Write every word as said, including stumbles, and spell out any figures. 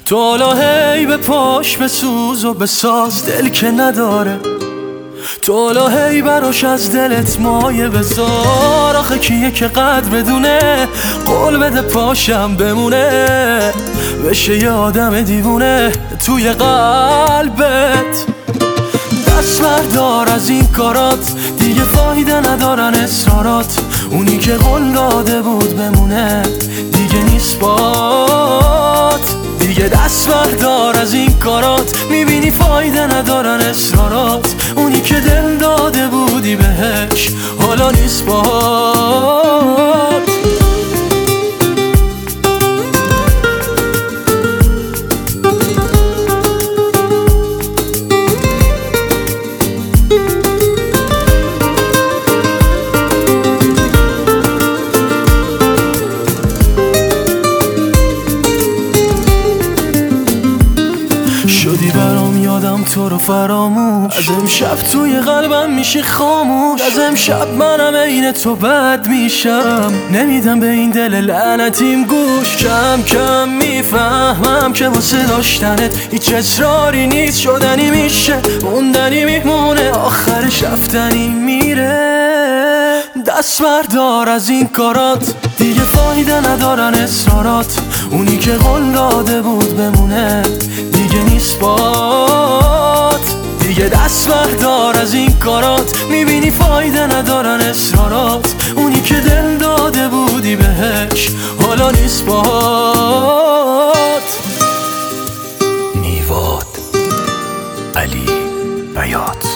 تو حالا هی به پاش بسوز و بساز دل که نداره، تو حالا هی براش از دلت مایه بذار. آخه کیه که قدر بدونه قول بده پاشم بمونه، بشه یه آدم دیوونه توی قلبت. دست بردار از این کارات، دیگه فایده ندارن اصرارات. اونی که قول داده بود بمونه دیگه نیست بات. دیگه دست بردار از این کارات، میبینی فایده ندارن اصرارات. اونی که دل داده بودی بهش حالا نیست بات. شدی برام یادم تو رو فراموش، از امشب توی قلبم میشه خاموش. از امشب منم عین تو بد میشم، نمیدم به این دل لعنتیم گوش. کم کم میفهمم که واسه داشتنت هیچ اصراری نیست. شدنی میشه موندنی میمونه، آخرش رفتنی میره. دست بردار از این کارات، دیگه فایده ندارن اصرارات. اونی که قول داده بود بمونه دیگه نیست بات. دیگه دست بردار از این کارات، میبینی فایده ندارن اصرارات. اونی که دل داده بودی بهش حالا نیست بات. نیواد علی بیات.